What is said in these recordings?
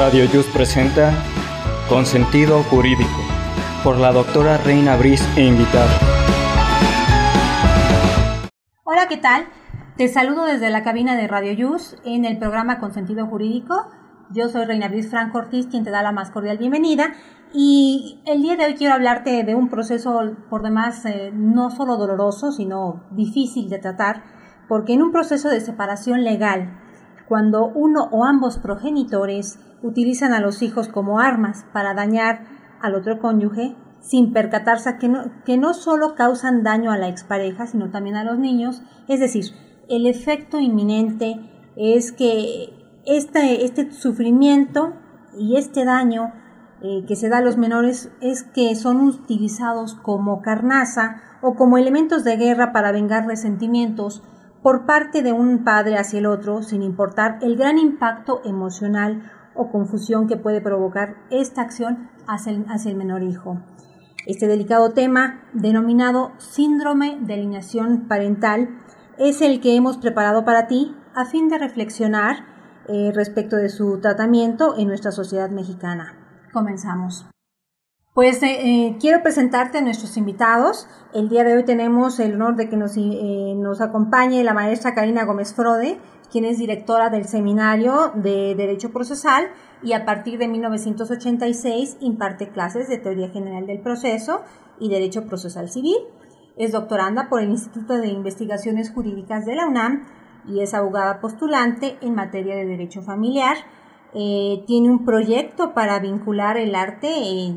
Radio Yus presenta Consentido Jurídico por la doctora Reina Briz e invitada. Hola, ¿qué tal? Te saludo desde la cabina de Radio Yus en el programa Consentido Jurídico. Yo soy Reina Briz Franco Ortiz, quien te da la más cordial bienvenida. Y el día de hoy quiero hablarte de un proceso por demás no solo doloroso, sino difícil de tratar, porque en un proceso de separación legal, cuando uno o ambos progenitores utilizan a los hijos como armas para dañar al otro cónyuge, sin percatarse que no solo causan daño a la expareja, sino también a los niños. Es decir, el efecto inminente es que este sufrimiento y este daño que se da a los menores es que son utilizados como carnaza o como elementos de guerra para vengar resentimientos por parte de un padre hacia el otro, sin importar el gran impacto emocional o confusión que puede provocar esta acción hacia el menor hijo. Este delicado tema, denominado síndrome de alienación parental, es el que hemos preparado para ti a fin de reflexionar respecto de su tratamiento en nuestra sociedad mexicana. Comenzamos. Pues quiero presentarte a nuestros invitados. El día de hoy tenemos el honor de que nos acompañe la maestra Karina Gómez Frode, quien es directora del Seminario de Derecho Procesal y a partir de 1986 imparte clases de Teoría General del Proceso y Derecho Procesal Civil. Es doctoranda por el Instituto de Investigaciones Jurídicas de la UNAM y es abogada postulante en materia de Derecho Familiar. Tiene un proyecto para vincular el arte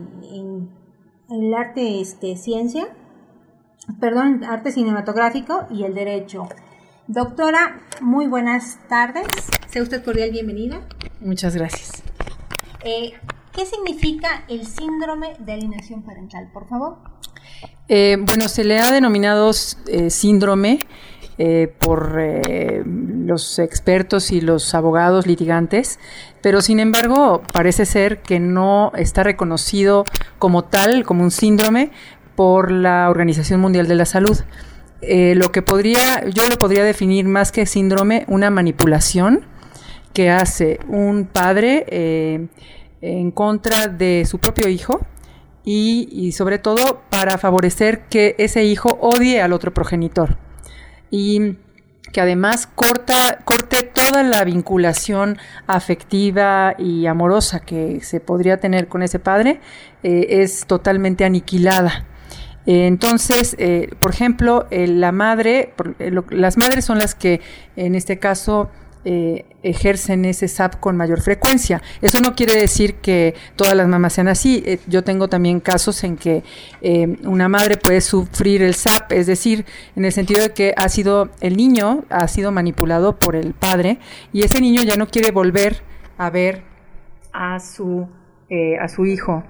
arte cinematográfico y el derecho. Doctora, muy buenas tardes. Sea usted cordial bienvenida. Muchas gracias. ¿Qué significa el síndrome de alienación parental, por favor? Bueno, se le ha denominado síndrome por los expertos y los abogados litigantes, pero sin embargo parece ser que no está reconocido como tal, como un síndrome, por la Organización Mundial de la Salud. Yo lo podría definir más que síndrome, una manipulación que hace un padre en contra de su propio hijo y sobre todo para favorecer que ese hijo odie al otro progenitor. Y que además corte toda la vinculación afectiva y amorosa que se podría tener con ese padre, es totalmente aniquilada. Entonces, por ejemplo, las madres son las que en este caso ejercen ese SAP con mayor frecuencia. Eso no quiere decir que todas las mamás sean así. Yo tengo también casos en que una madre puede sufrir el SAP, es decir, en el sentido de que el niño ha sido manipulado por el padre y ese niño ya no quiere volver a ver a su hijo.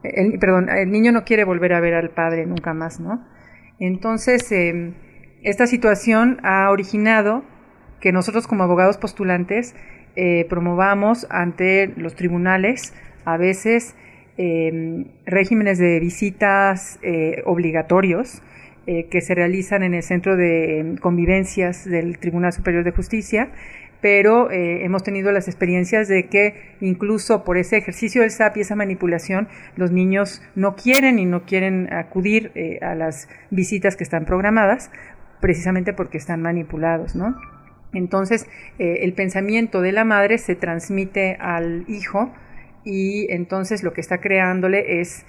El niño no quiere volver a ver al padre nunca más, ¿no? Entonces, esta situación ha originado que nosotros como abogados postulantes promovamos ante los tribunales a veces regímenes de visitas obligatorios que se realizan en el Centro de Convivencias del Tribunal Superior de Justicia, pero hemos tenido las experiencias de que incluso por ese ejercicio del SAP y esa manipulación, los niños no quieren acudir a las visitas que están programadas, precisamente porque están manipulados, ¿no? Entonces, el pensamiento de la madre se transmite al hijo y entonces lo que está creándole es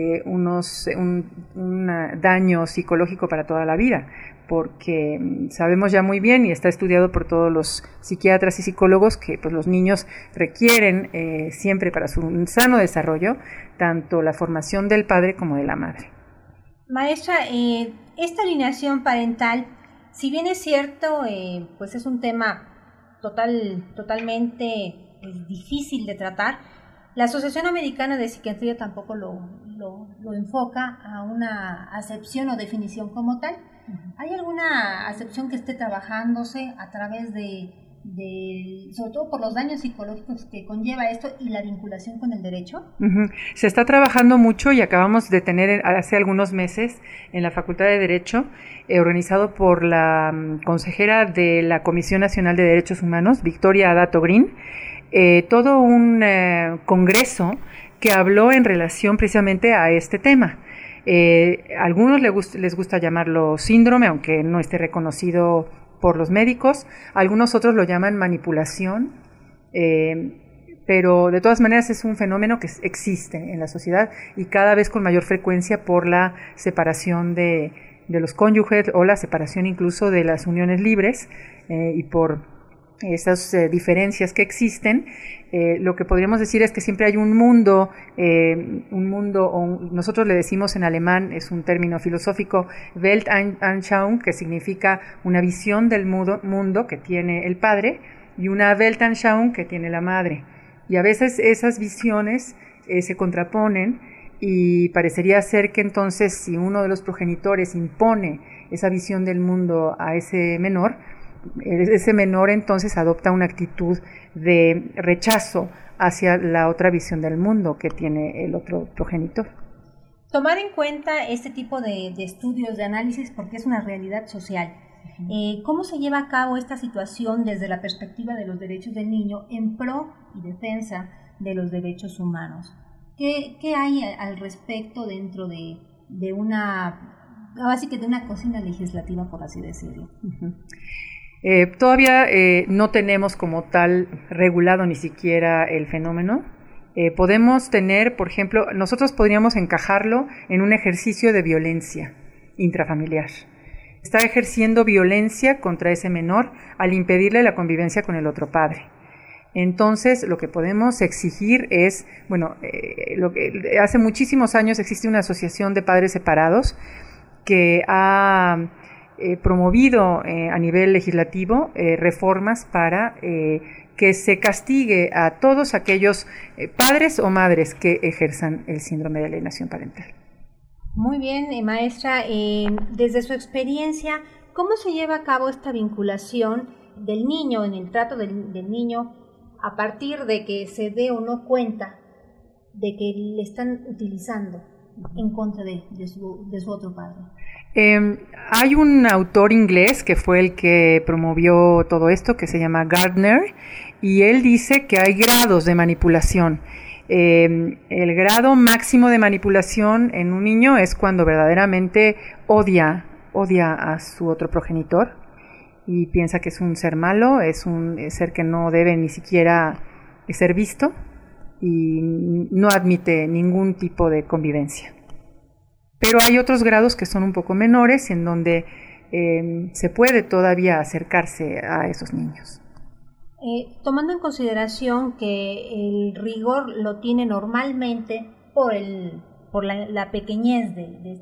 un daño psicológico para toda la vida, porque sabemos ya muy bien y está estudiado por todos los psiquiatras y psicólogos que pues, los niños requieren siempre para su sano desarrollo tanto la formación del padre como de la madre. Maestra, esta alienación parental, si bien es cierto, pues es un tema totalmente difícil de tratar, la Asociación Americana de Psiquiatría tampoco lo enfoca a una acepción o definición como tal. ¿Hay alguna acepción que esté trabajándose a través sobre todo por los daños psicológicos que conlleva esto y la vinculación con el derecho? Se está trabajando mucho y acabamos de tener hace algunos meses en la Facultad de Derecho, organizado por la consejera de la Comisión Nacional de Derechos Humanos, Victoria Adato Green, todo un congreso que habló en relación precisamente a este tema. Algunos les gusta llamarlo síndrome, aunque no esté reconocido por los médicos. Algunos otros lo llaman manipulación, pero de todas maneras es un fenómeno que existe en la sociedad y cada vez con mayor frecuencia por la separación de los cónyuges o la separación incluso de las uniones libres y por esas diferencias que existen. Lo que podríamos decir es que siempre hay un mundo, nosotros le decimos en alemán, es un término filosófico, Weltanschauung, que significa una visión del mundo que tiene el padre, y una Weltanschauung que tiene la madre. Y a veces esas visiones se contraponen y parecería ser que entonces si uno de los progenitores impone esa visión del mundo a ese menor entonces adopta una actitud de rechazo hacia la otra visión del mundo que tiene el otro progenitor. Tomar en cuenta este tipo de estudios, de análisis, porque es una realidad social. ¿Cómo se lleva a cabo esta situación desde la perspectiva de los derechos del niño en pro y defensa de los derechos humanos? ¿Qué hay al respecto dentro de una cocina legislativa, por así decirlo? Todavía no tenemos como tal regulado ni siquiera el fenómeno. Podemos tener, por ejemplo, nosotros podríamos encajarlo en un ejercicio de violencia intrafamiliar. Está ejerciendo violencia contra ese menor al impedirle la convivencia con el otro padre. Entonces, lo que podemos exigir es, hace muchísimos años existe una asociación de padres separados que ha promovido a nivel legislativo reformas para que se castigue a todos aquellos padres o madres que ejerzan el síndrome de alienación parental. Muy bien, maestra, desde su experiencia, ¿cómo se lleva a cabo esta vinculación del niño, en el trato del niño, a partir de que se dé o no cuenta de que le están utilizando en contra de su otro padre? Hay un autor inglés que fue el que promovió todo esto, que se llama Gardner, y él dice que hay grados de manipulación. El grado máximo de manipulación en un niño es cuando verdaderamente odia a su otro progenitor y piensa que es un ser malo, es un ser que no debe ni siquiera ser visto y no admite ningún tipo de convivencia. Pero hay otros grados que son un poco menores en donde se puede todavía acercarse a esos niños. Tomando en consideración que el rigor lo tiene normalmente por la pequeñez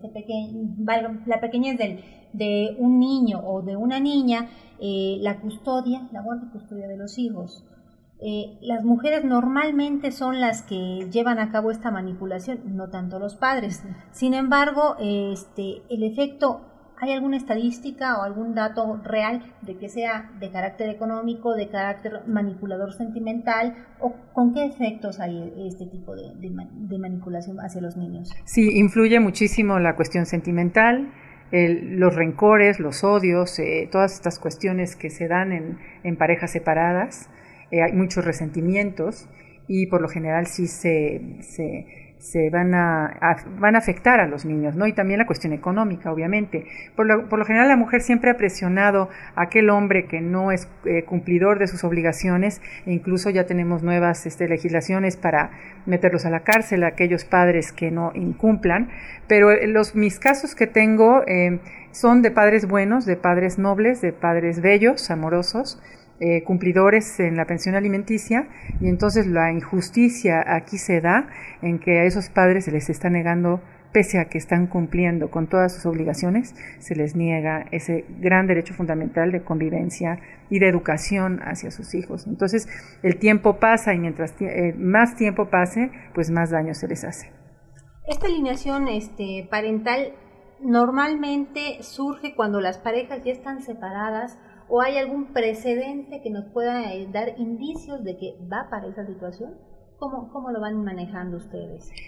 la pequeñez de un niño o de una niña, la guarda y custodia de los hijos. Las mujeres normalmente son las que llevan a cabo esta manipulación, no tanto los padres. Sin embargo, el efecto, ¿hay alguna estadística o algún dato real de que sea de carácter económico, de carácter manipulador sentimental, o con qué efectos hay este tipo de manipulación hacia los niños? Sí, influye muchísimo la cuestión sentimental, los rencores, los odios, todas estas cuestiones que se dan en parejas separadas. Hay muchos resentimientos y por lo general sí se van a afectar a los niños, ¿no? Y también la cuestión económica, obviamente. Por lo general la mujer siempre ha presionado a aquel hombre que no es cumplidor de sus obligaciones, e incluso ya tenemos nuevas legislaciones para meterlos a la cárcel a aquellos padres que no incumplan, pero mis casos que tengo son de padres buenos, de padres nobles, de padres bellos, amorosos, cumplidores en la pensión alimenticia, y entonces la injusticia aquí se da en que a esos padres se les está negando, pese a que están cumpliendo con todas sus obligaciones, se les niega ese gran derecho fundamental de convivencia y de educación hacia sus hijos. Entonces el tiempo pasa y mientras más tiempo pase, pues más daño se les hace. Esta alienación parental normalmente surge cuando las parejas ya están separadas, ¿o hay algún precedente que nos pueda dar indicios de que va para esa situación? ¿Cómo lo van manejando ustedes?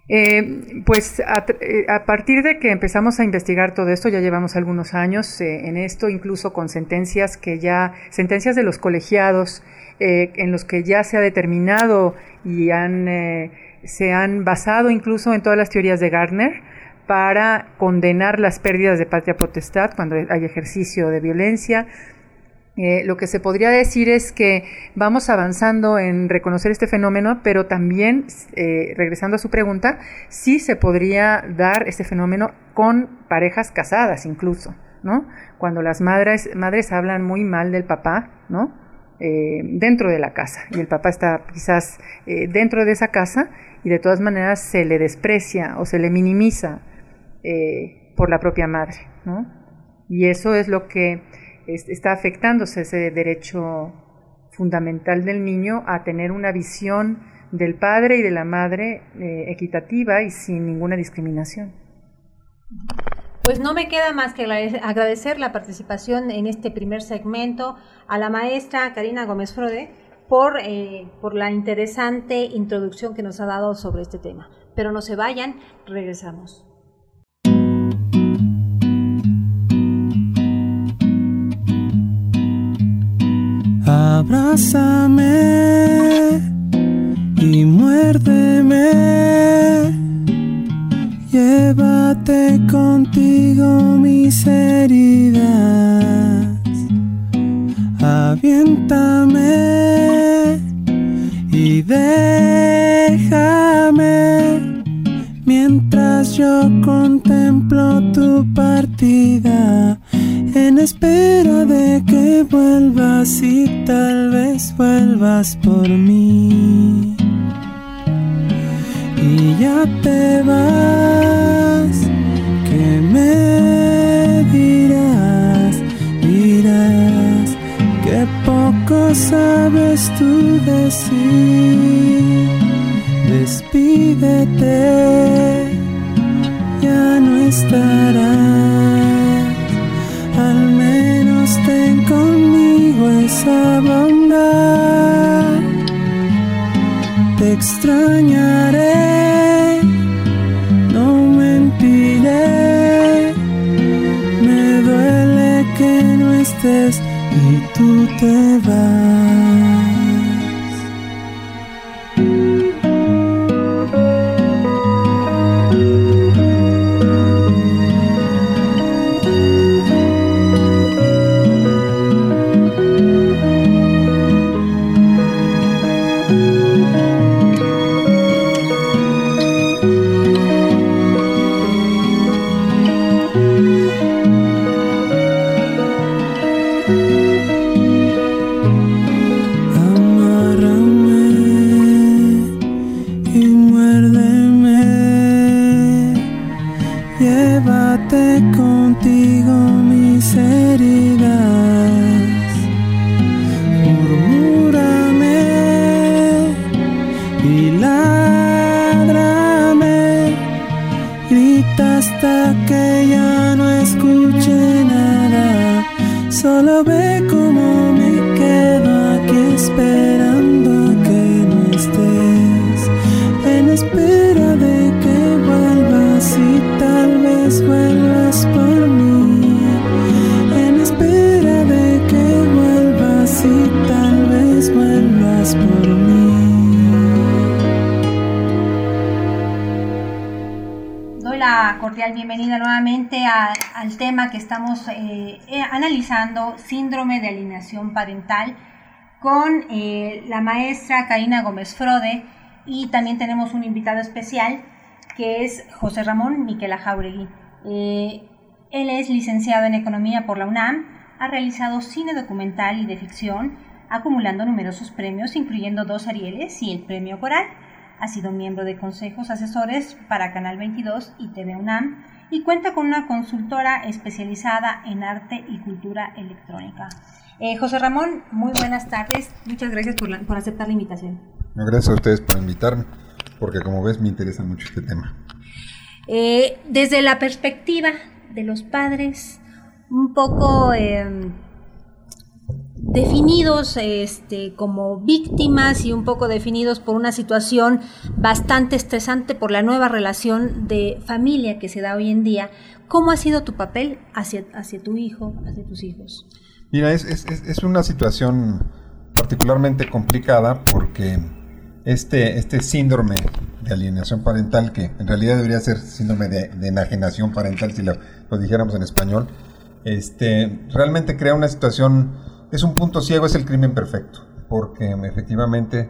Pues a partir de que empezamos a investigar todo esto, ya llevamos algunos años en esto, incluso con sentencias de los colegiados, en los que ya se ha determinado y se han basado incluso en todas las teorías de Gardner para condenar las pérdidas de patria potestad cuando hay ejercicio de violencia. Lo que se podría decir es que vamos avanzando en reconocer este fenómeno, pero también, regresando a su pregunta, sí se podría dar este fenómeno con parejas casadas incluso, ¿no? Cuando las madres hablan muy mal del papá, ¿no? Dentro de la casa, y el papá está quizás dentro de esa casa, y de todas maneras se le desprecia o se le minimiza por la propia madre, ¿no? Y eso es lo que está afectándose, ese derecho fundamental del niño a tener una visión del padre y de la madre equitativa y sin ninguna discriminación. Pues no me queda más que agradecer la participación en este primer segmento a la maestra Karina Gómez Frode por la interesante introducción que nos ha dado sobre este tema. Pero no se vayan, regresamos. Abrázame y muérdeme, llévate contigo mis heridas, aviéntame y déjame mientras yo contemplo tu partida, en espera de que vuelvas y tal vez vuelvas por mí. Y ya te vas, ¿qué me dirás? Dirás que poco sabes tú decir. Despídete, ya no estarás. Al menos ten conmigo esa bondad. Te extrañaré, no mentiré. Me duele que no estés y tú te vas. Contigo mis heridas, murmúrame y ládrame, grita hasta que ya no escuche nada, solo ve cómo me quedo aquí esperando a que no estés, en espera de que vuelvas y tal vez vuelvas por mí, en espera de que vuelvas y tal vez vuelvas por mí. Doy la cordial bienvenida nuevamente al tema que estamos analizando, síndrome de alienación parental, con la maestra Karina Gómez Frode, y también tenemos un invitado especial que es José Ramón Miquela Jáuregui. Él es licenciado en Economía por la UNAM, ha realizado cine documental y de ficción, acumulando numerosos premios, incluyendo 2 Arieles y el Premio Coral. Ha sido miembro de consejos asesores para Canal 22 y TV UNAM, y cuenta con una consultora especializada en arte y cultura electrónica. José Ramón, muy buenas tardes. Muchas gracias por aceptar la invitación. No, gracias a ustedes por invitarme, porque como ves me interesa mucho este tema. Desde la perspectiva de los padres, un poco definidos como víctimas y un poco definidos por una situación bastante estresante por la nueva relación de familia que se da hoy en día. ¿Cómo ha sido tu papel hacia tu hijo, hacia tus hijos? Mira, es una situación particularmente complicada porque este síndrome de alienación parental, que en realidad debería ser síndrome de enajenación parental si lo dijéramos en español, realmente crea una situación, es un punto ciego, es el crimen perfecto, porque efectivamente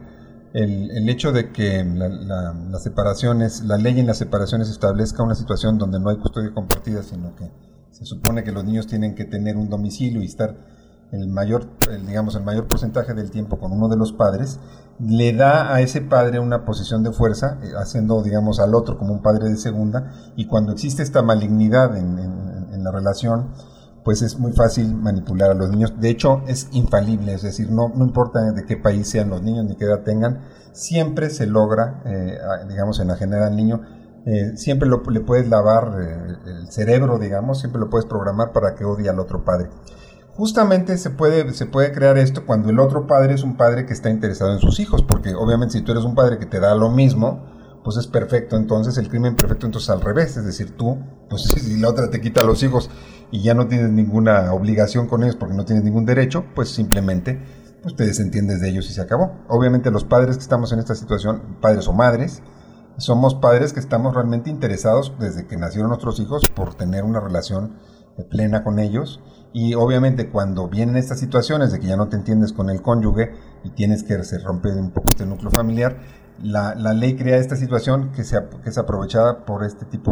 el hecho de que las separaciones, la ley en las separaciones establezca una situación donde no hay custodia compartida, sino que se supone que los niños tienen que tener un domicilio y estar el mayor porcentaje del tiempo con uno de los padres, le da a ese padre una posición de fuerza, haciendo, digamos, al otro como un padre de segunda, y cuando existe esta malignidad en la relación, pues es muy fácil manipular a los niños. De hecho, es infalible, es decir, no importa de qué país sean los niños ni qué edad tengan, siempre se logra, enajenar al niño. Siempre le puedes lavar el cerebro, digamos, siempre lo puedes programar para que odie al otro padre. Justamente se puede crear esto cuando el otro padre es un padre que está interesado en sus hijos, porque obviamente si tú eres un padre que te da lo mismo, pues es perfecto. Entonces el crimen perfecto entonces al revés, es decir, tú, pues si la otra te quita a los hijos y ya no tienes ninguna obligación con ellos porque no tienes ningún derecho, pues simplemente pues te desentiendes de ellos y se acabó. Obviamente los padres que estamos en esta situación, padres o madres, somos padres que estamos realmente interesados desde que nacieron nuestros hijos por tener una relación plena con ellos, y obviamente cuando vienen estas situaciones de que ya no te entiendes con el cónyuge y tienes que se rompe un poco este núcleo familiar, la ley crea esta situación que es aprovechada por este tipo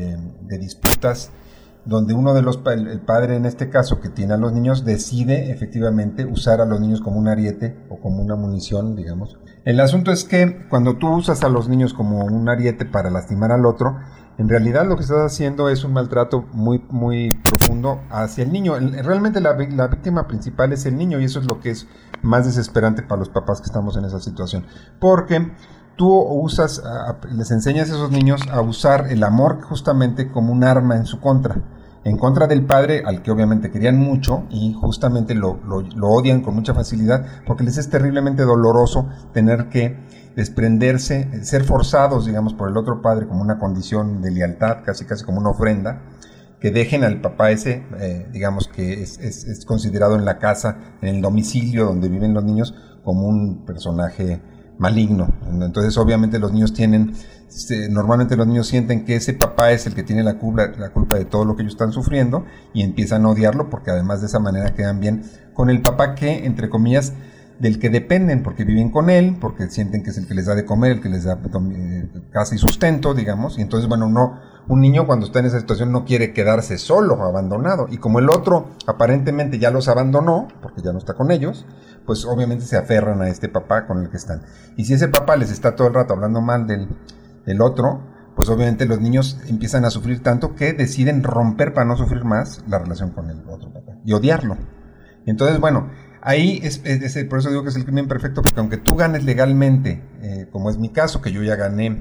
de disputas, donde uno de el padre en este caso que tiene a los niños decide efectivamente usar a los niños como un ariete o como una munición, digamos. El asunto es que cuando tú usas a los niños como un ariete para lastimar al otro, en realidad lo que estás haciendo es un maltrato muy, muy profundo hacia el niño. Realmente la víctima principal es el niño, y eso es lo que es más desesperante para los papás que estamos en esa situación. Porque tú les enseñas a esos niños a usar el amor justamente como un arma en su contra. En contra del padre, al que obviamente querían mucho, y justamente lo odian con mucha facilidad, porque les es terriblemente doloroso tener que desprenderse, ser forzados, digamos, por el otro padre como una condición de lealtad, casi como una ofrenda, que dejen al papá ese, digamos que es considerado en la casa, en el domicilio donde viven los niños, como un personaje maligno. Entonces obviamente los niños normalmente los niños sienten que ese papá es el que tiene la culpa de todo lo que ellos están sufriendo, y empiezan a odiarlo, porque además de esa manera quedan bien con el papá que, entre comillas, del que dependen, porque viven con él, porque sienten que es el que les da de comer, el que les da casa y sustento, digamos. Y entonces, un niño cuando está en esa situación no quiere quedarse solo, abandonado, y como el otro aparentemente ya los abandonó, porque ya no está con ellos, pues obviamente se aferran a este papá con el que están. Y si ese papá les está todo el rato hablando mal del otro, pues obviamente los niños empiezan a sufrir tanto que deciden romper, para no sufrir más, la relación con el otro papá y odiarlo. Entonces, ahí por eso digo que es el crimen perfecto, porque aunque tú ganes legalmente, como es mi caso, que yo ya gané,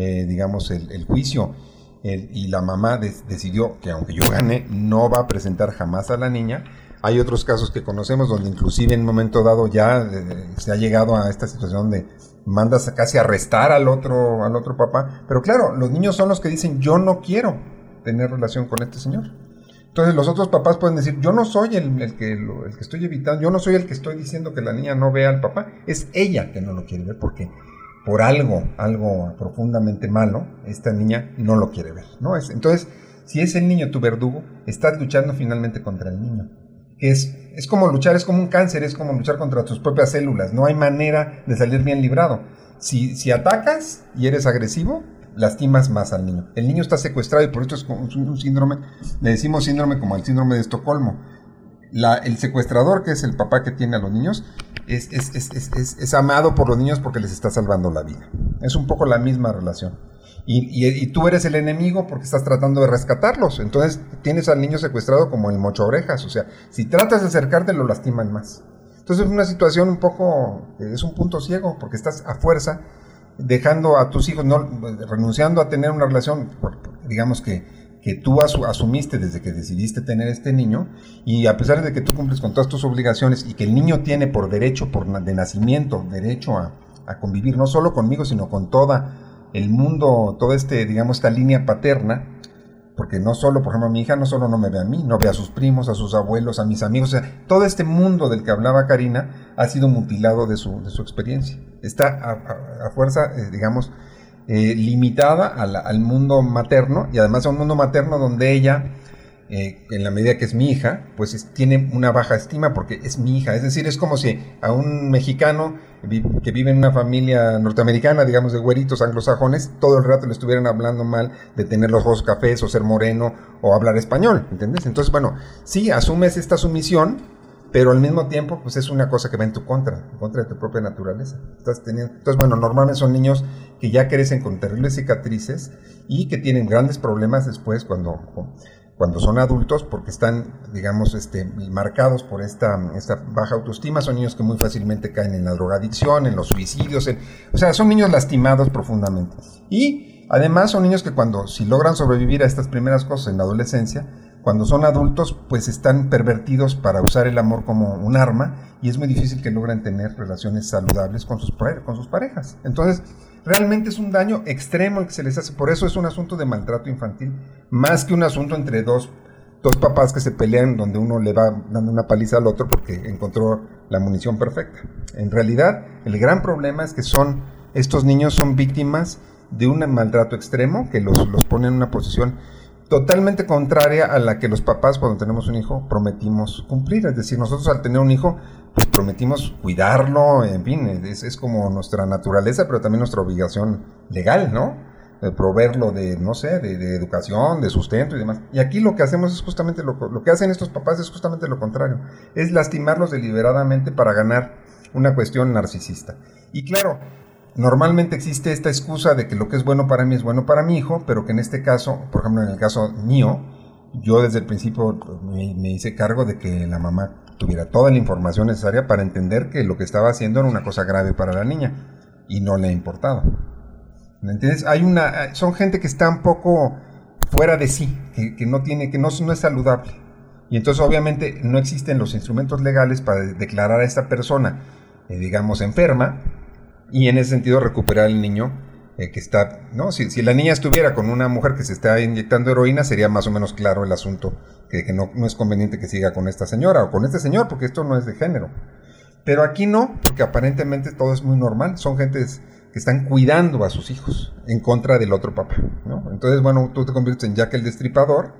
el juicio, y la mamá decidió que aunque yo gane, no va a presentar jamás a la niña. Hay otros casos que conocemos donde inclusive en un momento dado ya se ha llegado a esta situación donde mandas casi a arrestar al otro papá. Pero claro, los niños son los que dicen: yo no quiero tener relación con este señor. Entonces los otros papás pueden decir: yo no soy el que estoy evitando, yo no soy el que estoy diciendo que la niña no vea al papá, es ella que no lo quiere ver, porque por algo profundamente malo, esta niña no lo quiere ver, ¿no? Entonces, si es el niño tu verdugo, estás luchando finalmente contra el niño. Es como luchar, es como un cáncer, es como luchar contra tus propias células, no hay manera de salir bien librado. Si atacas y eres agresivo, lastimas más al niño. El niño está secuestrado, y por esto es un síndrome, le decimos síndrome como el síndrome de Estocolmo. El secuestrador, que es el papá que tiene a los niños, es amado por los niños porque les está salvando la vida. Es un poco la misma relación. Y tú eres el enemigo porque estás tratando de rescatarlos. Entonces tienes al niño secuestrado como el mocho orejas. O sea, si tratas de acercarte, lo lastiman más. Entonces es una situación es un punto ciego, porque estás a fuerza dejando a tus hijos, renunciando a tener una relación, digamos que que tú asumiste desde que decidiste tener este niño, y a pesar de que tú cumples con todas tus obligaciones y que el niño tiene por derecho, de nacimiento, derecho a convivir no solo conmigo, sino con todo el mundo, toda esta línea paterna, porque no solo, por ejemplo, mi hija no solo no me ve a mí, no ve a sus primos, a sus abuelos, a mis amigos, o sea, todo este mundo del que hablaba Karina ha sido mutilado de su experiencia. Está a fuerza, limitada al mundo materno, y además a un mundo materno donde ella, en la medida que es mi hija, pues tiene una baja estima porque es mi hija. Es decir, es como si a un mexicano que vive en una familia norteamericana, digamos, de güeritos anglosajones, todo el rato le estuvieran hablando mal de tener los ojos cafés o ser moreno o hablar español, ¿entiendes? Entonces, bueno, sí, asumes esta sumisión, pero al mismo tiempo, pues es una cosa que va en contra de tu propia naturaleza. Entonces, bueno, normalmente son niños que ya crecen con terribles cicatrices y que tienen grandes problemas después cuando son adultos, porque están, digamos, marcados por esta baja autoestima. Son niños que muy fácilmente caen en la drogadicción, en los suicidios, o sea, son niños lastimados profundamente. Y además son niños que si logran sobrevivir a estas primeras cosas en la adolescencia, cuando son adultos, pues están pervertidos para usar el amor como un arma, y es muy difícil que logren tener relaciones saludables con sus parejas. Entonces, realmente es un daño extremo el que se les hace. Por eso es un asunto de maltrato infantil, más que un asunto entre dos papás que se pelean, donde uno le va dando una paliza al otro porque encontró la munición perfecta. En realidad, el gran problema es que estos niños son víctimas de un maltrato extremo que los pone en una posición totalmente contraria a la que los papás, cuando tenemos un hijo, prometimos cumplir. Es decir, nosotros al tener un hijo, pues prometimos cuidarlo, en fin, es como nuestra naturaleza, pero también nuestra obligación legal, ¿no? De proveerlo de educación, de sustento y demás. Y aquí lo que hacemos es justamente lo que hacen estos papás es justamente lo contrario. Es lastimarlos deliberadamente para ganar una cuestión narcisista. Y claro, normalmente existe esta excusa de que lo que es bueno para mí es bueno para mi hijo, pero que en este caso, por ejemplo, en el caso mío, yo desde el principio me hice cargo de que la mamá tuviera toda la información necesaria para entender que lo que estaba haciendo era una cosa grave para la niña y no le ha importado. ¿Me entiendes? Son gente que está un poco fuera de sí, que no es saludable. Y entonces obviamente no existen los instrumentos legales para declarar a esta persona, digamos, enferma, y en ese sentido recuperar al niño que está, ¿no? Si la niña estuviera con una mujer que se está inyectando heroína, sería más o menos claro el asunto, que no es conveniente que siga con esta señora o con este señor, porque esto no es de género. Pero aquí no, porque aparentemente todo es muy normal. Son gentes que están cuidando a sus hijos en contra del otro papá, ¿no? Entonces, bueno, tú te conviertes en Jack el Destripador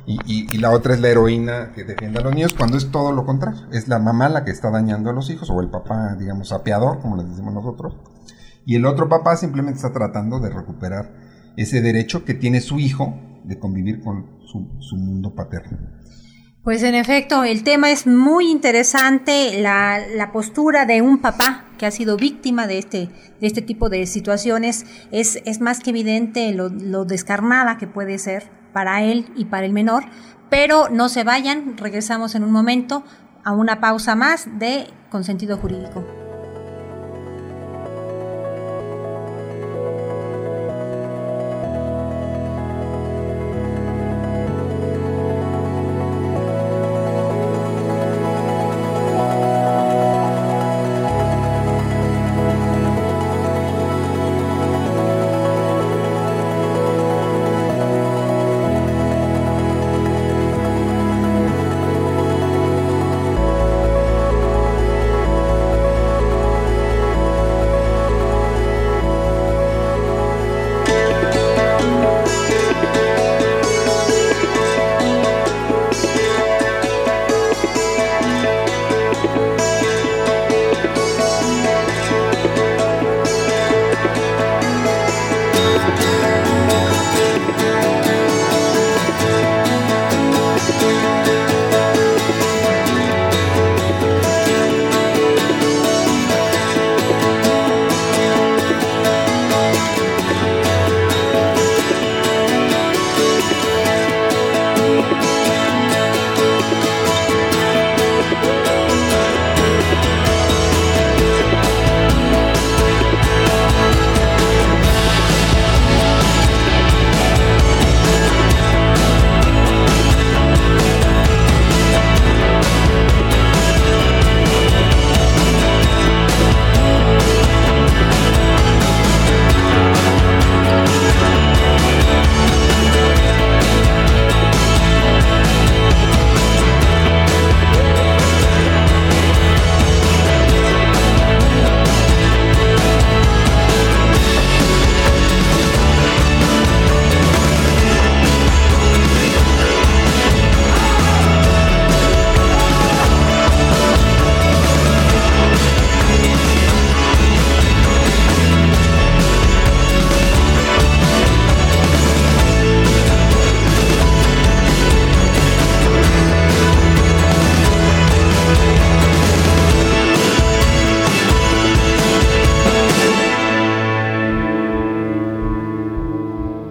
y la otra es la heroína que defiende a los niños, cuando es todo lo contrario. Es la mamá la que está dañando a los hijos, o el papá, digamos, sapeador, como les decimos nosotros. Y el otro papá simplemente está tratando de recuperar ese derecho que tiene su hijo de convivir con su mundo paterno. Pues en efecto, el tema es muy interesante, la postura de un papá que ha sido víctima de este tipo de situaciones es más que evidente lo descarnada que puede ser para él y para el menor, pero no se vayan, regresamos en un momento a una pausa más de Consentido Jurídico.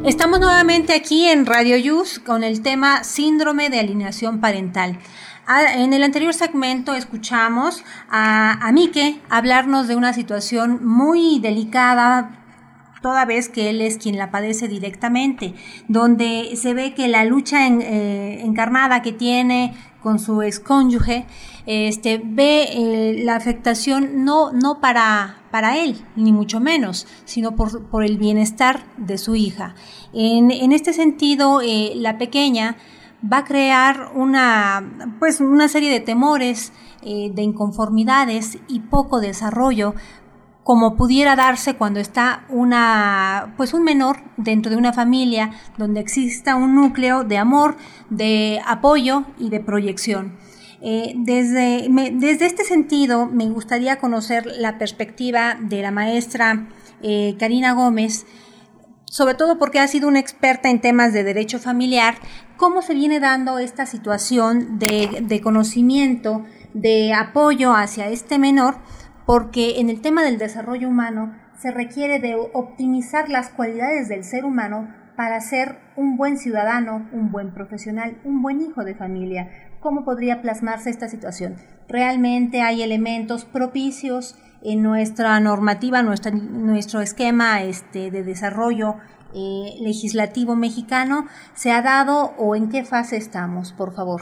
Estamos nuevamente aquí en Radio Yus con el tema síndrome de alienación parental. En el anterior segmento escuchamos a Mike hablarnos de una situación muy delicada, toda vez que él es quien la padece directamente, donde se ve que la lucha encarnada que tiene con su excónyuge, ve la afectación no para él, ni mucho menos, sino por el bienestar de su hija. En este sentido, la pequeña va a crear una serie de temores, de inconformidades y poco desarrollo, como pudiera darse cuando está un menor dentro de una familia donde exista un núcleo de amor, de apoyo y de proyección. Desde este sentido, me gustaría conocer la perspectiva de la maestra Karina Gómez, sobre todo porque ha sido una experta en temas de derecho familiar. ¿Cómo se viene dando esta situación de conocimiento, de apoyo hacia este menor? Porque en el tema del desarrollo humano se requiere de optimizar las cualidades del ser humano para ser un buen ciudadano, un buen profesional, un buen hijo de familia. ¿Cómo podría plasmarse esta situación? ¿Realmente hay elementos propicios en nuestra normativa, nuestro esquema de desarrollo legislativo mexicano? ¿Se ha dado o en qué fase estamos, por favor?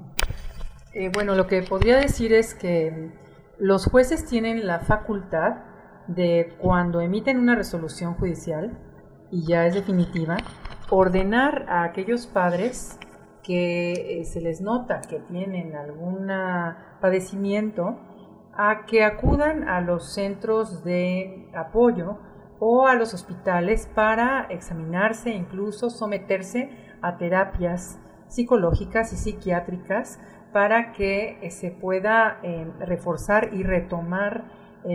Bueno, lo que podría decir es que los jueces tienen la facultad de, cuando emiten una resolución judicial y ya es definitiva, ordenar a aquellos padres que se les nota que tienen algún padecimiento a que acudan a los centros de apoyo o a los hospitales para examinarse, incluso someterse a terapias psicológicas y psiquiátricas para que se pueda reforzar y retomar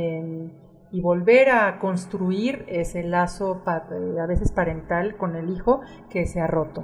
y volver a construir ese lazo a veces parental con el hijo que se ha roto.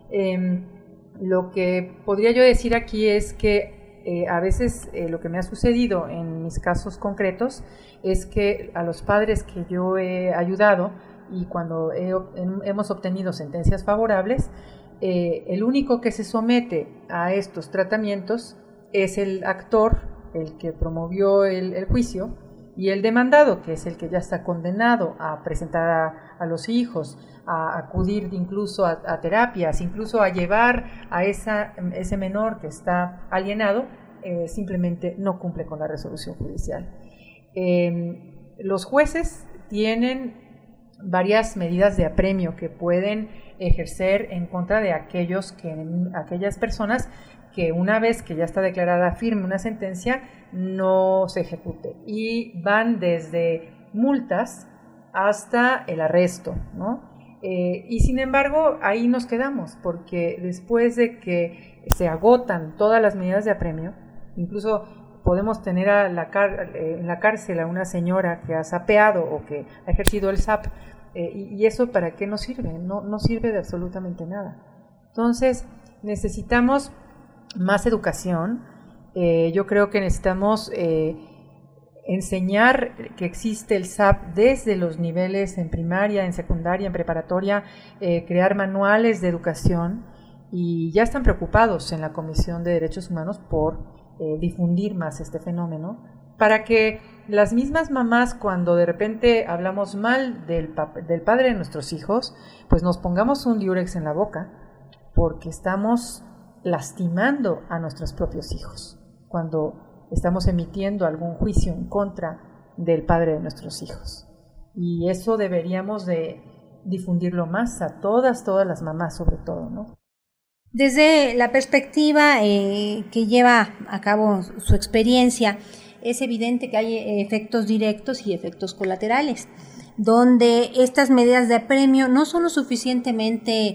Lo que podría yo decir aquí es que a veces lo que me ha sucedido en mis casos concretos es que a los padres que yo he ayudado y cuando hemos obtenido sentencias favorables, el único que se somete a estos tratamientos es el actor, el que promovió el juicio, y el demandado, que es el que ya está condenado a presentar a los hijos, a acudir incluso a terapias, incluso a llevar a ese menor que está alienado, simplemente no cumple con la resolución judicial. Los jueces tienen varias medidas de apremio que pueden ejercer en contra de aquellas personas que una vez que ya está declarada firme una sentencia no se ejecute, y van desde multas hasta el arresto, ¿no? Y sin embargo ahí nos quedamos, porque después de que se agotan todas las medidas de apremio, incluso podemos tener en la cárcel a una señora que ha sapeado o que ha ejercido el SAP, y eso ¿para qué nos sirve? No sirve de absolutamente nada. Entonces necesitamos más educación. Yo creo que necesitamos enseñar que existe el SAP desde los niveles en primaria, en secundaria, en preparatoria, crear manuales de educación, y ya están preocupados en la Comisión de Derechos Humanos por difundir más este fenómeno, para que las mismas mamás, cuando de repente hablamos mal del padre de nuestros hijos, pues nos pongamos un diurex en la boca, porque estamos lastimando a nuestros propios hijos cuando estamos emitiendo algún juicio en contra del padre de nuestros hijos. Y eso deberíamos de difundirlo más a todas las mamás, sobre todo, ¿no? Desde la perspectiva que lleva a cabo su experiencia, es evidente que hay efectos directos y efectos colaterales, donde estas medidas de apremio no son lo suficientemente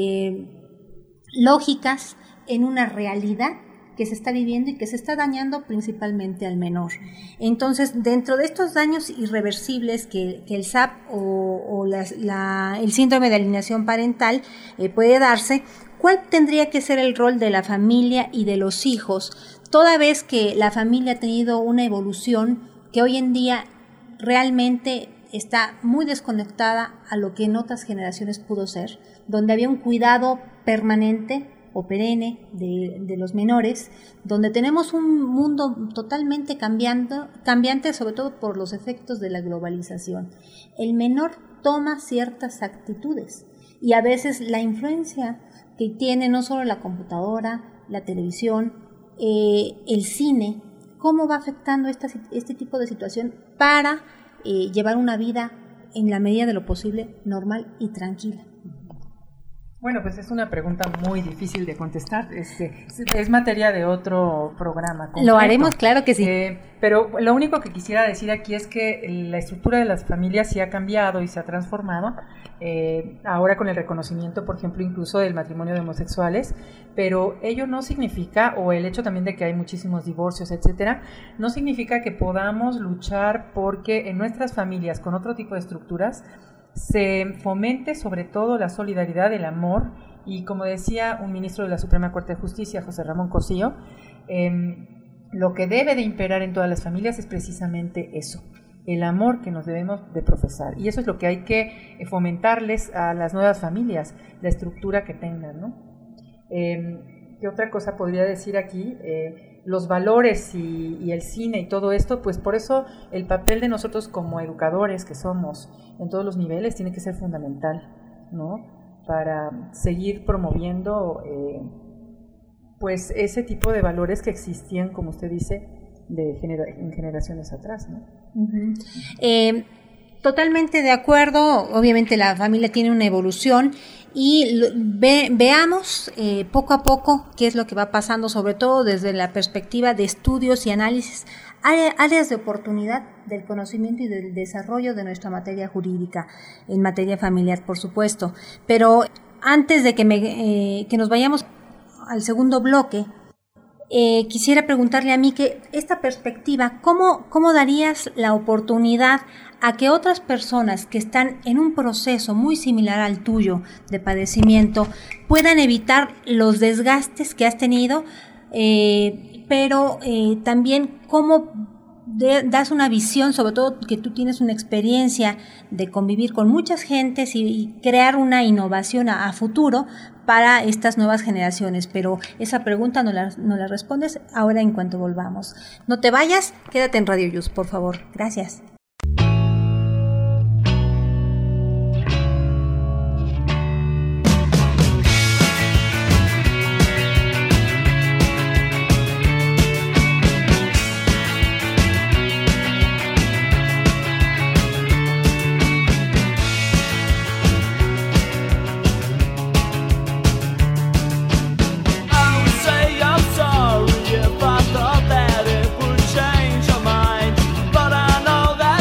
lógicas en una realidad que se está viviendo y que se está dañando principalmente al menor. Entonces, dentro de estos daños irreversibles que el SAP o el síndrome de alienación parental puede darse, ¿cuál tendría que ser el rol de la familia y de los hijos, toda vez que la familia ha tenido una evolución que hoy en día realmente está muy desconectada a lo que en otras generaciones pudo ser, donde había un cuidado permanente o perenne de los menores, donde tenemos un mundo totalmente cambiante, sobre todo por los efectos de la globalización. El menor toma ciertas actitudes y a veces la influencia que tiene no solo la computadora, la televisión, el cine, cómo va afectando este tipo de situación para llevar una vida en la medida de lo posible normal y tranquila. Bueno, pues es una pregunta muy difícil de contestar. Es materia de otro programa completo. Lo haremos, claro que sí. Pero lo único que quisiera decir aquí es que la estructura de las familias sí ha cambiado y se ha transformado. Ahora con el reconocimiento, por ejemplo, incluso del matrimonio de homosexuales, pero ello no significa, o el hecho también de que hay muchísimos divorcios, etcétera, no significa que podamos luchar porque en nuestras familias con otro tipo de estructuras se fomente sobre todo la solidaridad, el amor, y como decía un ministro de la Suprema Corte de Justicia, José Ramón Cosío, lo que debe de imperar en todas las familias es precisamente eso, el amor que nos debemos de profesar, y eso es lo que hay que fomentarles a las nuevas familias, la estructura que tengan, ¿no? ¿Qué otra cosa podría decir aquí? Los valores y el cine y todo esto, pues por eso el papel de nosotros como educadores que somos en todos los niveles tiene que ser fundamental, ¿no? Para seguir promoviendo pues ese tipo de valores que existían, como usted dice, en generaciones atrás, ¿no? Uh-huh. Totalmente de acuerdo. Obviamente la familia tiene una evolución y veamos poco a poco qué es lo que va pasando, sobre todo desde la perspectiva de estudios y análisis, áreas de oportunidad del conocimiento y del desarrollo de nuestra materia jurídica, en materia familiar, por supuesto. Pero antes de que nos vayamos al segundo bloque, quisiera preguntarle a mí que esta perspectiva, ¿cómo darías la oportunidad a que otras personas que están en un proceso muy similar al tuyo de padecimiento puedan evitar los desgastes que has tenido, pero también cómo das una visión, sobre todo que tú tienes una experiencia de convivir con muchas gentes y crear una innovación a futuro para estas nuevas generaciones? Pero esa pregunta no la respondes ahora en cuanto volvamos. No te vayas, quédate en Radio Yus, por favor. Gracias. That it would change your mind, but I know that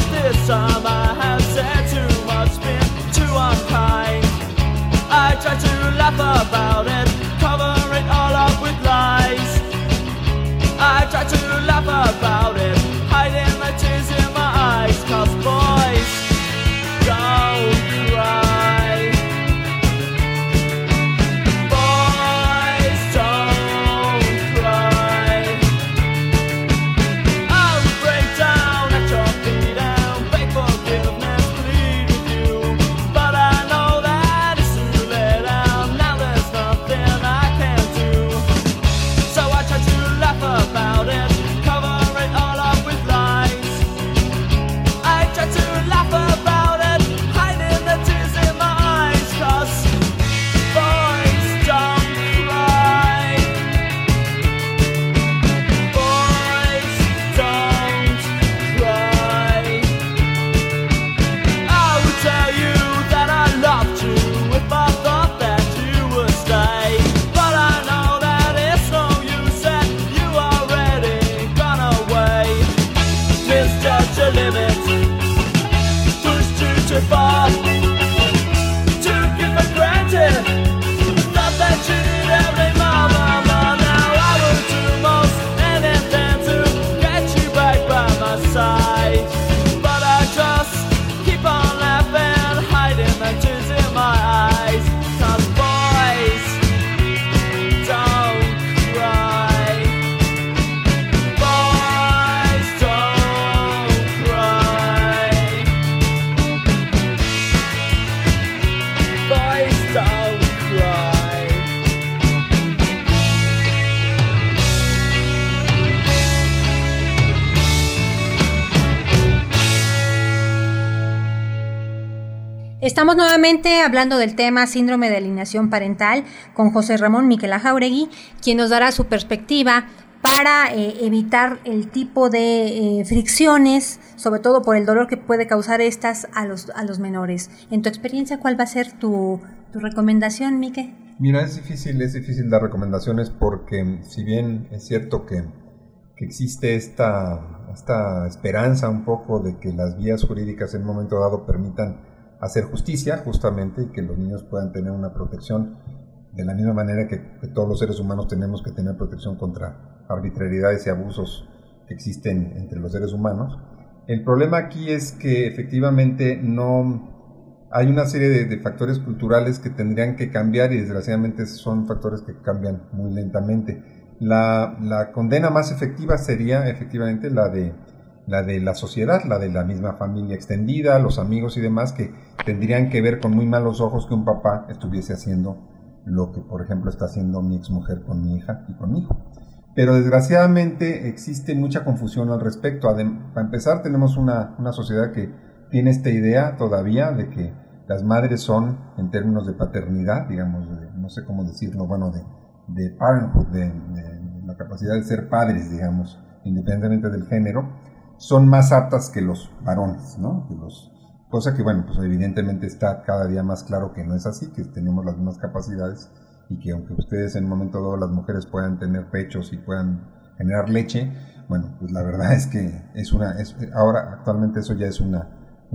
Estamos nuevamente hablando del tema síndrome de alienación parental con José Ramón Miquela Jáuregui, quien nos dará su perspectiva para evitar el tipo de fricciones, sobre todo por el dolor que puede causar estas a los menores. En tu experiencia, ¿cuál va a ser tu recomendación, Mique? Mira, es difícil dar recomendaciones porque si bien es cierto que existe esta esperanza un poco de que las vías jurídicas en un momento dado permitan hacer justicia justamente y que los niños puedan tener una protección de la misma manera que todos los seres humanos tenemos que tener protección contra arbitrariedades y abusos que existen entre los seres humanos. El problema aquí es que efectivamente no hay una serie de factores culturales que tendrían que cambiar y desgraciadamente son factores que cambian muy lentamente. La condena más efectiva sería efectivamente la de la sociedad, la de la misma familia extendida, los amigos y demás, que tendrían que ver con muy malos ojos que un papá estuviese haciendo lo que, por ejemplo, está haciendo mi exmujer con mi hija y con mi hijo. Pero desgraciadamente existe mucha confusión al respecto. Para empezar, tenemos una sociedad que tiene esta idea todavía de que las madres son, en términos de paternidad, digamos, no sé cómo decirlo, bueno, de parenthood, de la capacidad de ser padres, digamos, independientemente del género, son más aptas que los varones, ¿no? Cosa que, bueno, pues evidentemente está cada día más claro que no es así, que tenemos las mismas capacidades y que aunque ustedes en un momento dado las mujeres puedan tener pechos y puedan generar leche, bueno, pues la verdad es que ahora actualmente eso ya es una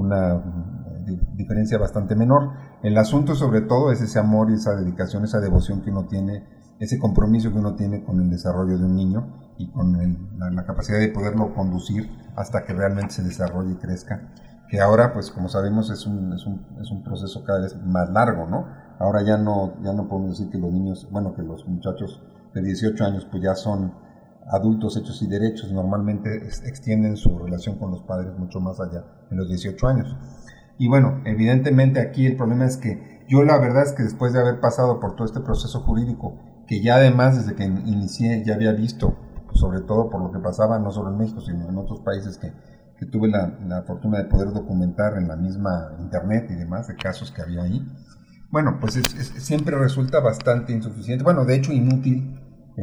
diferencia bastante menor. El asunto sobre todo es ese amor y esa dedicación, esa devoción que uno tiene, ese compromiso que uno tiene con el desarrollo de un niño y con la capacidad de poderlo conducir hasta que realmente se desarrolle y crezca, que ahora, pues como sabemos, es un proceso cada vez más largo, ¿no? Ahora ya no podemos decir que los niños, bueno, que los muchachos de 18 años pues ya son adultos hechos y derechos, normalmente extienden su relación con los padres mucho más allá de los 18 años. Y bueno, evidentemente aquí el problema es que yo la verdad es que después de haber pasado por todo este proceso jurídico, que ya además desde que inicié ya había visto, sobre todo por lo que pasaba no solo en México, sino en otros países que tuve la fortuna de poder documentar en la misma internet y demás, de casos que había ahí, bueno, pues siempre resulta bastante insuficiente, bueno, de hecho inútil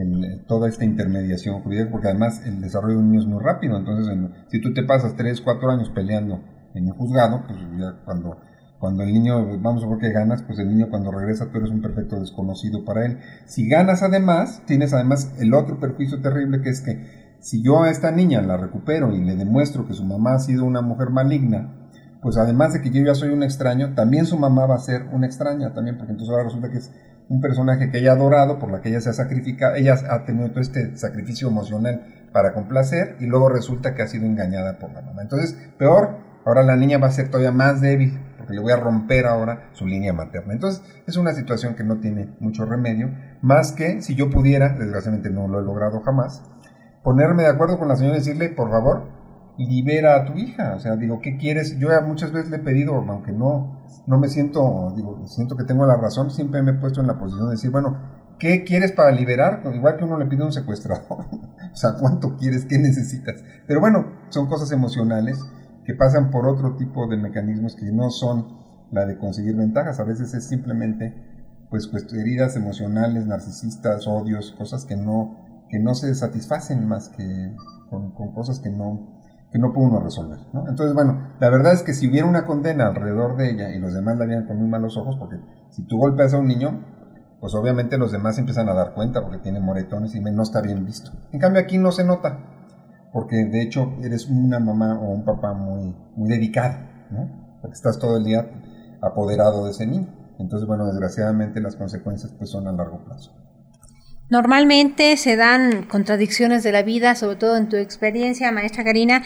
toda esta intermediación jurídica, porque además el desarrollo de un niño es muy rápido, entonces si tú te pasas 3, 4 años peleando en el juzgado, pues ya cuando el niño, vamos a ver que ganas, pues el niño cuando regresa tú eres un perfecto desconocido para él. Si ganas además, tienes además el otro perjuicio terrible, que es que si yo a esta niña la recupero y le demuestro que su mamá ha sido una mujer maligna, pues además de que yo ya soy un extraño, también su mamá va a ser una extraña también, porque entonces ahora resulta que es un personaje que ella ha adorado, por la que ella se ha sacrificado, ella ha tenido todo este sacrificio emocional para complacer, y luego resulta que ha sido engañada por la mamá. Entonces, peor, ahora la niña va a ser todavía más débil, porque le voy a romper ahora su línea materna. Entonces, es una situación que no tiene mucho remedio, más que si yo pudiera, desgraciadamente no lo he logrado jamás, ponerme de acuerdo con la señora y decirle, por favor, libera a tu hija. O sea, digo, ¿qué quieres? Yo muchas veces le he pedido, aunque no me siento, siento que tengo la razón, siempre me he puesto en la posición de decir, bueno, ¿qué quieres para liberar? Igual que uno le pide a un secuestrador. O sea, ¿cuánto quieres? ¿Qué necesitas? Pero bueno, son cosas emocionales que pasan por otro tipo de mecanismos que no son la de conseguir ventajas. A veces es simplemente, pues, heridas emocionales, narcisistas, odios, cosas que no se satisfacen más que con cosas que no puede uno resolver, ¿no? Entonces, bueno, la verdad es que si hubiera una condena alrededor de ella y los demás la vieran con muy malos ojos, porque si tú golpeas a un niño, pues obviamente los demás empiezan a dar cuenta porque tiene moretones y no está bien visto. En cambio aquí no se nota, porque de hecho eres una mamá o un papá muy, muy dedicado, ¿no? Porque estás todo el día apoderado de ese niño. Entonces, bueno, desgraciadamente las consecuencias pues son a largo plazo. Normalmente se dan contradicciones de la vida, sobre todo en tu experiencia, maestra Karina,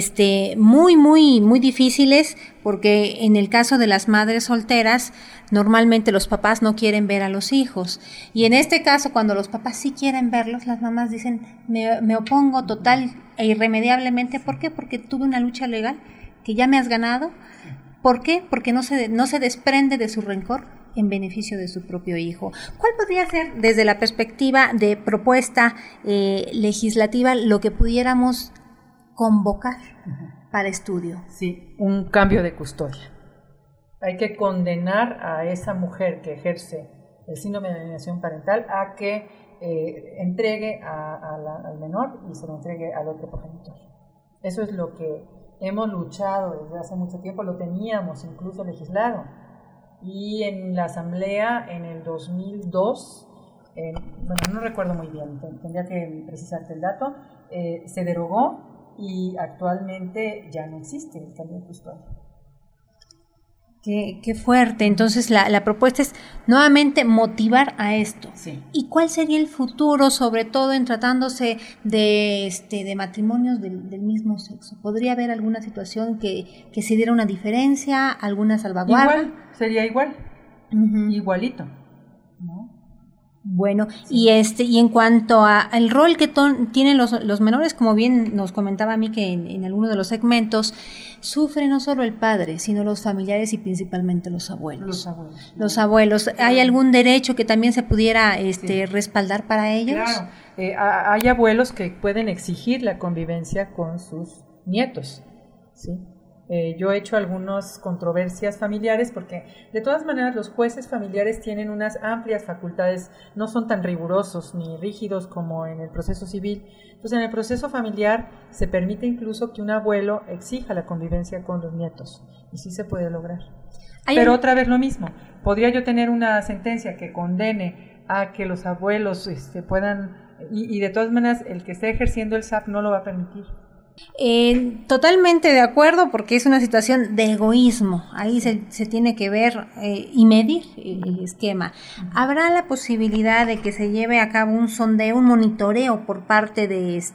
muy, muy, muy difíciles, porque en el caso de las madres solteras, normalmente los papás no quieren ver a los hijos. Y en este caso, cuando los papás sí quieren verlos, las mamás dicen, me opongo total e irremediablemente. ¿Por qué? Porque tuve una lucha legal que ya me has ganado. ¿Por qué? Porque no se desprende de su rencor en beneficio de su propio hijo. ¿Cuál podría ser, desde la perspectiva de propuesta legislativa, lo que pudiéramos convocar para estudio? Sí, un cambio de custodia. Hay que condenar a esa mujer que ejerce el síndrome de alienación parental a que entregue al menor y se lo entregue al otro progenitor. Eso es lo que hemos luchado desde hace mucho tiempo, lo teníamos incluso legislado. Y en la asamblea en el 2002, bueno, no recuerdo muy bien, tendría que precisarte el dato, se derogó y actualmente ya no existe el cambio de custodia. Qué fuerte. Entonces la propuesta es nuevamente motivar a esto. Sí. ¿Y cuál sería el futuro, sobre todo en tratándose de matrimonios del mismo sexo? ¿Podría haber alguna situación que se diera una diferencia, alguna salvaguarda? Igual, sería igual, igualito, ¿no? Bueno, sí. Y en cuanto al rol que tienen los menores, como bien nos comentaba a mí que en alguno de los segmentos, sufre no solo el padre, sino los familiares y principalmente los abuelos. Los abuelos. ¿Hay algún derecho que también se pudiera respaldar para ellos? Claro, hay abuelos que pueden exigir la convivencia con sus nietos, ¿sí? Yo he hecho algunas controversias familiares porque de todas maneras los jueces familiares tienen unas amplias facultades, no son tan rigurosos ni rígidos como en el proceso civil. Entonces en el proceso familiar se permite incluso que un abuelo exija la convivencia con los nietos y sí se puede lograr. Pero otra vez lo mismo, podría yo tener una sentencia que condene a que los abuelos puedan, y de todas maneras el que esté ejerciendo el SAP no lo va a permitir. Totalmente de acuerdo, porque es una situación de egoísmo. Ahí se tiene que ver y medir el esquema. ¿Habrá la posibilidad de que se lleve a cabo un sondeo, un monitoreo por parte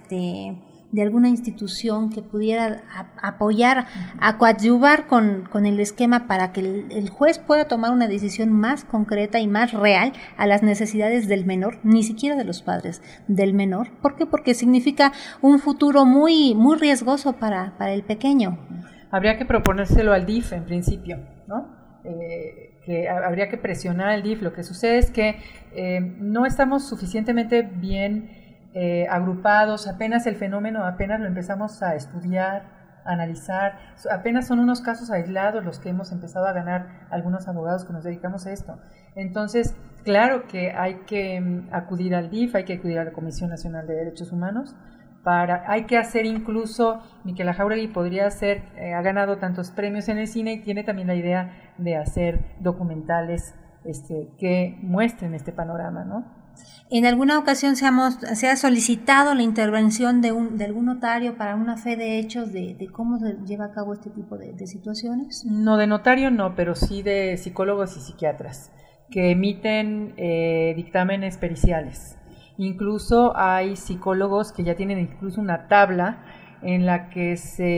de alguna institución que pudiera apoyar, a coadyuvar con el esquema para que el juez pueda tomar una decisión más concreta y más real a las necesidades del menor, ni siquiera de los padres, del menor? ¿Por qué? Porque significa un futuro muy, muy riesgoso para el pequeño. Habría que proponérselo al DIF en principio, ¿no? Que habría que presionar al DIF. Lo que sucede es que no estamos suficientemente bien agrupados, apenas el fenómeno, apenas lo empezamos a estudiar, a analizar, apenas son unos casos aislados los que hemos empezado a ganar algunos abogados que nos dedicamos a esto. Entonces, claro que hay que acudir al DIF, hay que acudir a la Comisión Nacional de Derechos Humanos, hay que hacer incluso, Miquela Jáuregui podría hacer, ha ganado tantos premios en el cine y tiene también la idea de hacer documentales que muestren este panorama, ¿no? ¿En alguna ocasión se ha solicitado la intervención de algún notario para una fe de hechos de cómo se lleva a cabo este tipo de situaciones? No, de notario no, pero sí de psicólogos y psiquiatras que emiten dictámenes periciales. Incluso hay psicólogos que ya tienen incluso una tabla en la que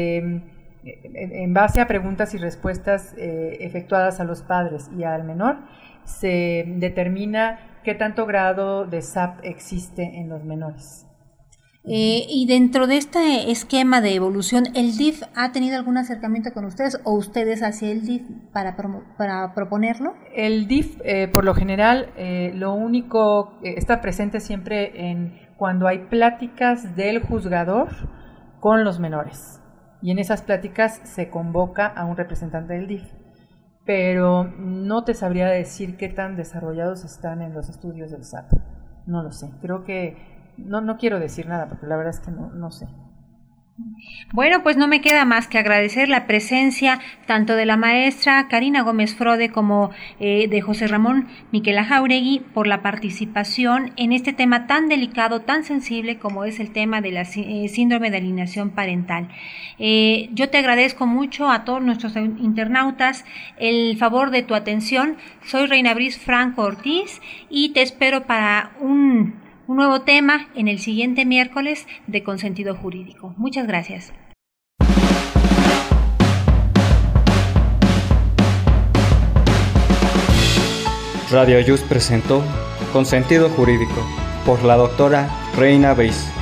en base a preguntas y respuestas efectuadas a los padres y al menor, se determina qué tanto grado de SAP existe en los menores. Y dentro de este esquema de evolución, ¿el DIF ha tenido algún acercamiento con ustedes o ustedes hacia el DIF para proponerlo? El DIF, por lo general, lo único está presente siempre cuando hay pláticas del juzgador con los menores. Y en esas pláticas se convoca a un representante del DIF. Pero no te sabría decir qué tan desarrollados están en los estudios del SAP. No lo sé. Creo que no quiero decir nada porque la verdad es que no sé. Bueno, pues no me queda más que agradecer la presencia tanto de la maestra Karina Gómez Frode como de José Ramón Miquela Jáuregui por la participación en este tema tan delicado, tan sensible como es el tema de la síndrome de alienación parental. Yo te agradezco mucho a todos nuestros internautas el favor de tu atención. Soy Reina Briz Franco Ortiz y te espero para un nuevo tema en el siguiente miércoles de Consentido Jurídico. Muchas gracias. Radio Ayus presentó Consentido Jurídico por la doctora Reina Briz.